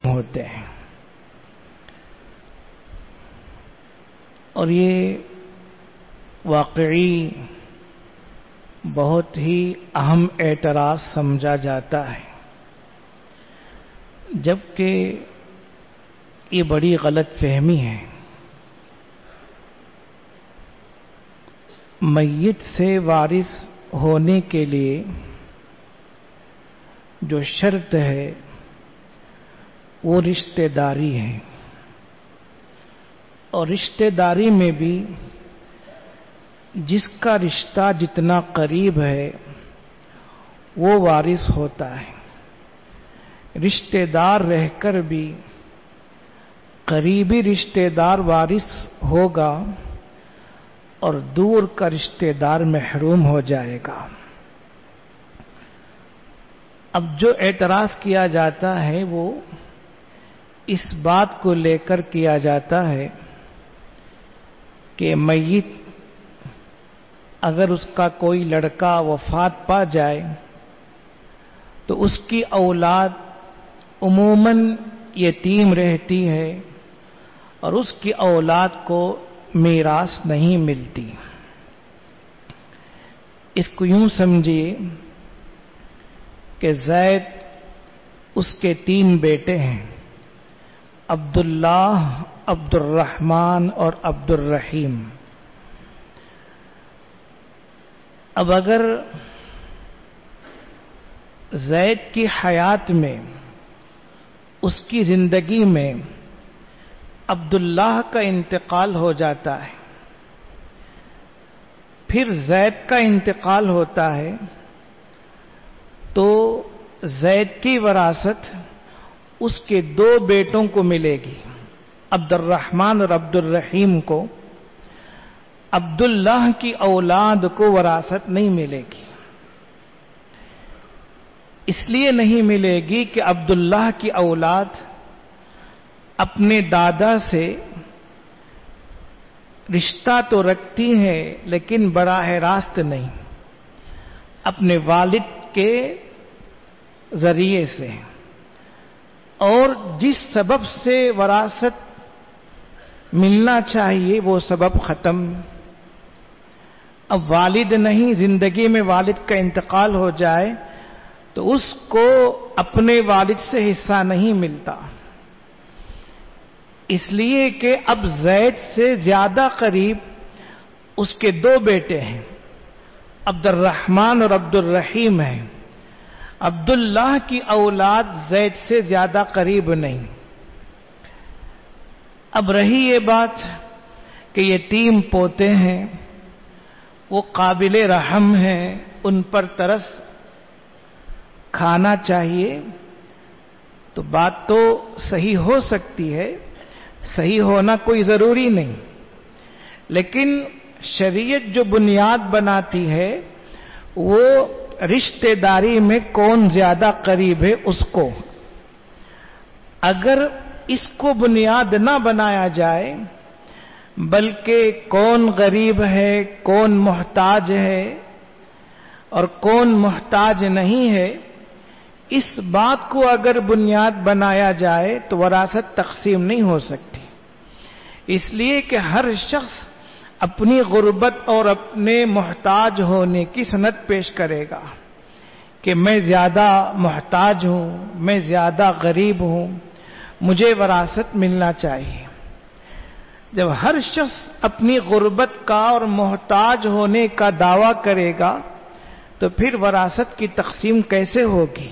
ہوتے ہیں، اور یہ واقعی بہت ہی اہم اعتراض سمجھا جاتا ہے، جبکہ یہ بڑی غلط فہمی ہے۔ میت سے وارث ہونے کے لیے جو شرط ہے وہ رشتہ داری ہے، اور رشتہ داری میں بھی جس کا رشتہ جتنا قریب ہے وہ وارث ہوتا ہے۔ رشتہ دار رہ کر بھی قریبی رشتہ دار وارث ہوگا اور دور کا رشتہ دار محروم ہو جائے گا۔ اب جو اعتراض کیا جاتا ہے وہ اس بات کو لے کر کیا جاتا ہے کہ میت اگر اس کا کوئی لڑکا وفات پا جائے تو اس کی اولاد عموماً یتیم رہتی ہے اور اس کی اولاد کو میراث نہیں ملتی۔ اس کو یوں سمجھیے کہ زید اس کے 3 بیٹے ہیں، عبداللہ، عبد الرحمن اور عبد الرحیم۔ اب اگر زید کی حیات میں، اس کی زندگی میں عبداللہ کا انتقال ہو جاتا ہے، پھر زید کا انتقال ہوتا ہے، تو زید کی وراثت اس کے 2 بیٹوں کو ملے گی، عبد الرحمن اور عبد الرحیم کو۔ عبداللہ کی اولاد کو وراثت نہیں ملے گی۔ اس لیے نہیں ملے گی کہ عبداللہ کی اولاد اپنے دادا سے رشتہ تو رکھتی ہیں لیکن براہ راست نہیں، اپنے والد کے ذریعے سے، اور جس سبب سے وراثت ملنا چاہیے وہ سبب ختم۔ اب والد نہیں، زندگی میں والد کا انتقال ہو جائے تو اس کو اپنے والد سے حصہ نہیں ملتا، اس لیے کہ اب زید سے زیادہ قریب اس کے 2 بیٹے ہیں، عبد الرحمن اور عبد الرحیم ہیں۔ عبداللہ کی اولاد زید سے زیادہ قریب نہیں۔ اب رہی یہ بات کہ یتیم پوتے ہیں، وہ قابل رحم ہیں، ان پر ترس کھانا چاہیے، تو بات تو صحیح ہو سکتی ہے، صحیح ہونا کوئی ضروری نہیں، لیکن شریعت جو بنیاد بناتی ہے وہ رشتہ داری میں کون زیادہ قریب ہے اس کو۔ اگر اس کو بنیاد نہ بنایا جائے بلکہ کون غریب ہے، کون محتاج ہے اور کون محتاج نہیں ہے، اس بات کو اگر بنیاد بنایا جائے تو وراثت تقسیم نہیں ہو سکتی، اس لیے کہ ہر شخص اپنی غربت اور اپنے محتاج ہونے کی سند پیش کرے گا کہ میں زیادہ محتاج ہوں، میں زیادہ غریب ہوں، مجھے وراثت ملنا چاہیے۔ جب ہر شخص اپنی غربت کا اور محتاج ہونے کا دعویٰ کرے گا تو پھر وراثت کی تقسیم کیسے ہوگی؟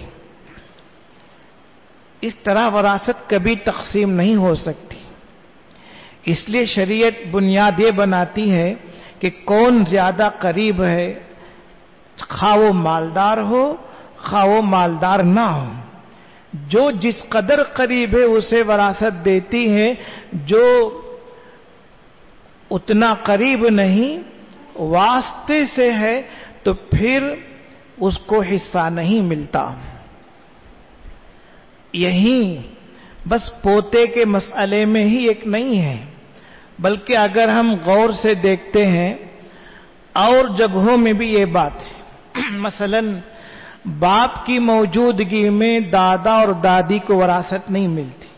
اس طرح وراثت کبھی تقسیم نہیں ہو سکتی۔ اس لیے شریعت بنیاد یہ بناتی ہے کہ کون زیادہ قریب ہے، خواہ وہ مالدار ہو خواہ وہ مالدار نہ ہو، جو جس قدر قریب ہے اسے وراثت دیتی ہے، جو اتنا قریب نہیں واسطے سے ہے تو پھر اس کو حصہ نہیں ملتا۔ یہی بس پوتے کے مسئلے میں ہی ایک نہیں ہے، بلکہ اگر ہم غور سے دیکھتے ہیں اور جگہوں میں بھی یہ بات ہے، مثلا باپ کی موجودگی میں دادا اور دادی کو وراثت نہیں ملتی،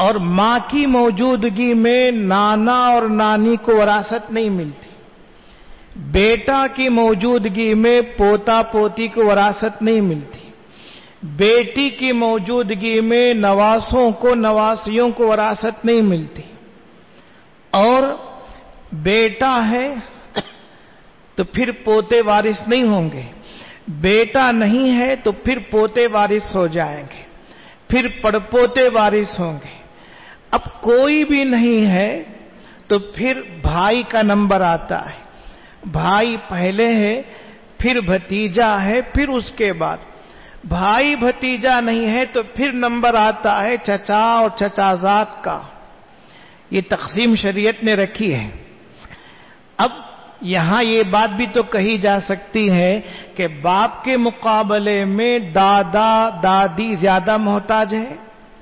اور ماں کی موجودگی میں نانا اور نانی کو وراثت نہیں ملتی، بیٹا کی موجودگی میں پوتا پوتی کو وراثت نہیں ملتی، بیٹی کی موجودگی میں نواسوں کو نواسیوں کو وراثت نہیں ملتی، اور بیٹا ہے تو پھر پوتے وارث نہیں ہوں گے، بیٹا نہیں ہے تو پھر پوتے وارث ہو جائیں گے، پھر پڑپوتے وارث ہوں گے۔ اب کوئی بھی نہیں ہے تو پھر بھائی کا نمبر آتا ہے، بھائی پہلے ہے، پھر بھتیجا ہے، پھر اس کے بعد بھائی بھتیجا نہیں ہے تو پھر نمبر آتا ہے چچا اور چچازاد کا۔ یہ تقسیم شریعت نے رکھی ہے۔ اب یہاں یہ بات بھی تو کہی جا سکتی ہے کہ باپ کے مقابلے میں دادا دادی زیادہ محتاج ہے،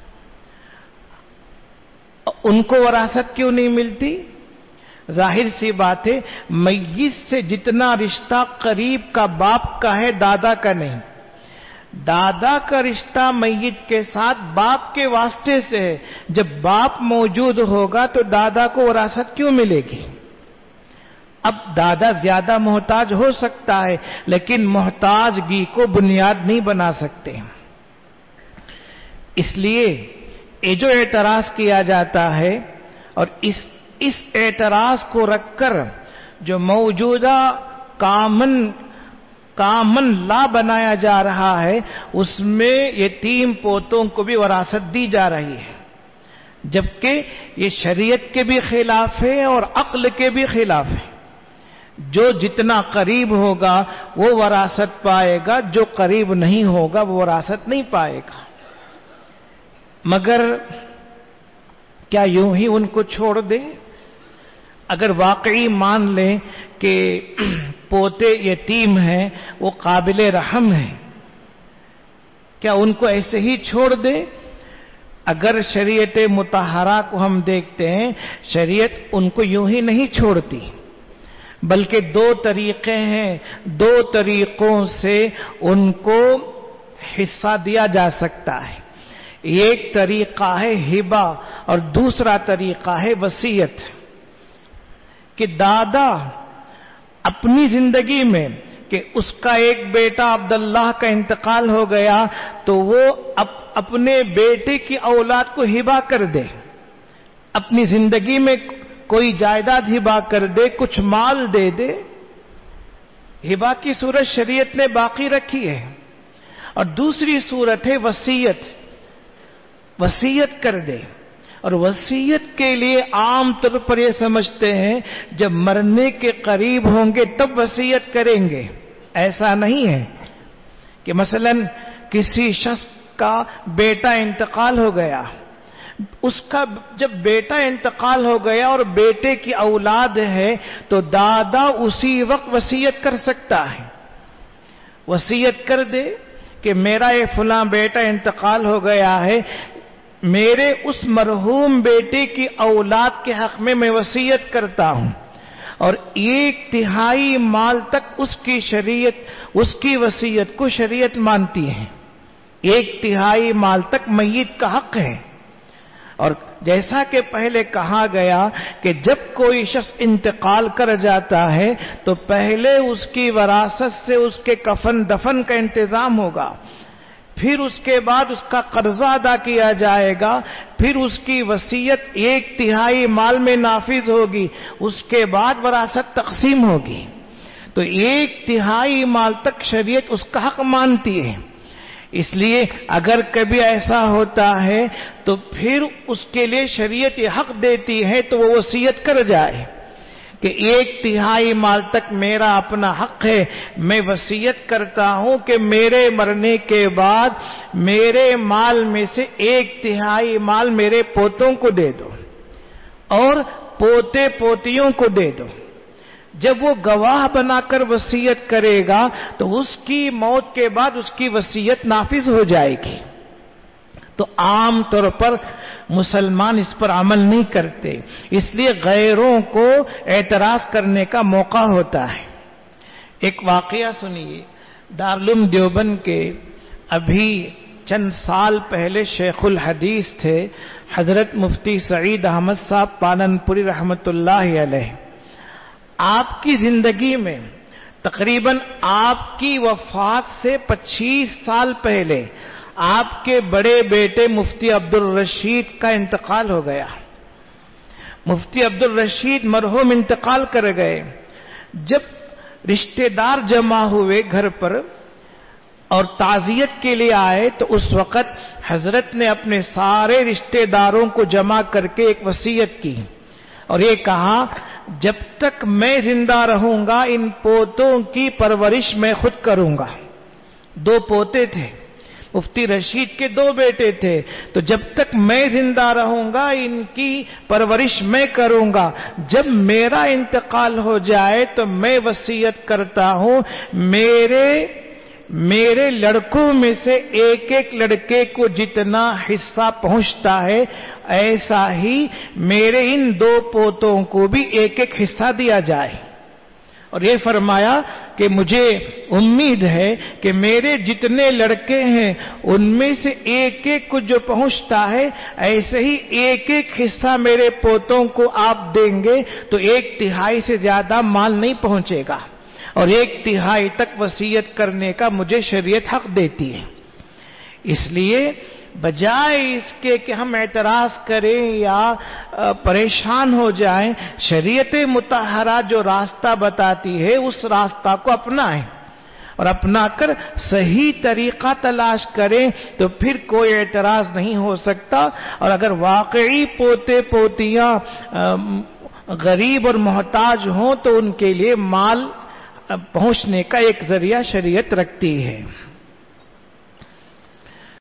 ان کو وراثت کیوں نہیں ملتی؟ ظاہر سی بات ہے، میت سے جتنا رشتہ قریب کا باپ کا ہے دادا کا نہیں، دادا کا رشتہ میت کے ساتھ باپ کے واسطے سے ہے۔ جب باپ موجود ہوگا تو دادا کو وراثت کیوں ملے گی؟ اب دادا زیادہ محتاج ہو سکتا ہے لیکن محتاجگی کو بنیاد نہیں بنا سکتے۔ اس لیے یہ جو اعتراض کیا جاتا ہے اور اس اعتراض کو رکھ کر جو موجودہ کامن لا بنایا جا رہا ہے، اس میں یتیم پوتوں کو بھی وراثت دی جا رہی ہے، جبکہ یہ شریعت کے بھی خلاف ہے اور عقل کے بھی خلاف ہے۔ جو جتنا قریب ہوگا وہ وراثت پائے گا، جو قریب نہیں ہوگا وہ وراثت نہیں پائے گا۔ مگر کیا یوں ہی ان کو چھوڑ دیں؟ اگر واقعی مان لیں کہ پوتے یتیم ہیں، وہ قابل رحم ہیں، کیا ان کو ایسے ہی چھوڑ دیں؟ اگر شریعت مطہرہ کو ہم دیکھتے ہیں، شریعت ان کو یوں ہی نہیں چھوڑتی، بلکہ دو طریقے ہیں، دو طریقوں سے ان کو حصہ دیا جا سکتا ہے۔ ایک طریقہ ہے ہبہ اور دوسرا طریقہ ہے وصیت، کہ دادا اپنی زندگی میں کہ اس کا ایک بیٹا عبداللہ کا انتقال ہو گیا تو وہ اپنے بیٹے کی اولاد کو ہبہ کر دے، اپنی زندگی میں کوئی جائیداد ہبہ کر دے، کچھ مال دے دے۔ ہبہ کی صورت شریعت نے باقی رکھی ہے۔ اور دوسری صورت ہے وصیت، وصیت کر دے۔ اور وصیت کے لیے عام طور پر یہ سمجھتے ہیں جب مرنے کے قریب ہوں گے تب وصیت کریں گے۔ ایسا نہیں ہے کہ مثلا کسی شخص کا بیٹا انتقال ہو گیا، اس کا جب بیٹا انتقال ہو گیا اور بیٹے کی اولاد ہے تو دادا اسی وقت وصیت کر سکتا ہے، وصیت کر دے کہ میرا یہ فلاں بیٹا انتقال ہو گیا ہے، میرے اس مرحوم بیٹے کی اولاد کے حق میں میں وصیت کرتا ہوں، اور 1/3 مال تک اس کی شریعت، اس کی وصیت کو شریعت مانتی ہے۔ 1/3 مال تک میت کا حق ہے۔ اور جیسا کہ پہلے کہا گیا کہ جب کوئی شخص انتقال کر جاتا ہے تو پہلے اس کی وراثت سے اس کے کفن دفن کا انتظام ہوگا، پھر اس کے بعد اس کا قرضہ ادا کیا جائے گا، پھر اس کی وصیت 1/3 مال میں نافذ ہوگی، اس کے بعد وراثت تقسیم ہوگی۔ تو 1/3 مال تک شریعت اس کا حق مانتی ہے۔ اس لیے اگر کبھی ایسا ہوتا ہے تو پھر اس کے لیے شریعت یہ حق دیتی ہے تو وہ وصیت کر جائے کہ 1/3 مال تک میرا اپنا حق ہے، میں وصیت کرتا ہوں کہ میرے مرنے کے بعد میرے مال میں سے 1/3 مال میرے پوتوں کو دے دو اور پوتے پوتیوں کو دے دو۔ جب وہ گواہ بنا کر وصیت کرے گا تو اس کی موت کے بعد اس کی وصیت نافذ ہو جائے گی۔ تو عام طور پر مسلمان اس پر عمل نہیں کرتے، اس لیے غیروں کو اعتراض کرنے کا موقع ہوتا ہے۔ ایک واقعہ سنیے، دارالعلوم دیوبند کے ابھی چند سال پہلے شیخ الحدیث تھے حضرت مفتی سعید احمد صاحب پالنپوری رحمۃ اللہ علیہ. آپ کی زندگی میں تقریباً آپ کی وفات سے 25 سال پہلے آپ کے بڑے بیٹے مفتی عبدالرشید کا انتقال ہو گیا. مفتی عبدالرشید مرحوم انتقال کر گئے. جب رشتہ دار جمع ہوئے گھر پر اور تعزیت کے لیے آئے تو اس وقت حضرت نے اپنے سارے رشتہ داروں کو جمع کر کے ایک وصیت کی اور یہ کہا جب تک میں زندہ رہوں گا ان پوتوں کی پرورش میں خود کروں گا. 2 پوتے تھے, مفتی رشید کے 2 بیٹے تھے, تو جب تک میں زندہ رہوں گا ان کی پرورش میں کروں گا. جب میرا انتقال ہو جائے تو میں وصیت کرتا ہوں میرے لڑکوں میں سے ایک ایک لڑکے کو جتنا حصہ پہنچتا ہے ایسا ہی میرے ان 2 پوتوں کو بھی ایک ایک حصہ دیا جائے. اور یہ فرمایا کہ مجھے امید ہے کہ میرے جتنے لڑکے ہیں ان میں سے ایک ایک کو جو پہنچتا ہے ایسے ہی ایک ایک حصہ میرے پوتوں کو آپ دیں گے تو 1/3 سے زیادہ مال نہیں پہنچے گا اور 1/3 تک وصیت کرنے کا مجھے شریعت حق دیتی ہے. اس لیے بجائے اس کے کہ ہم اعتراض کریں یا پریشان ہو جائیں, شریعت مطہرہ جو راستہ بتاتی ہے اس راستہ کو اپنائیں اور اپنا کر صحیح طریقہ تلاش کریں تو پھر کوئی اعتراض نہیں ہو سکتا. اور اگر واقعی پوتے پوتیاں غریب اور محتاج ہوں تو ان کے لیے مال پہنچنے کا ایک ذریعہ شریعت رکھتی ہے.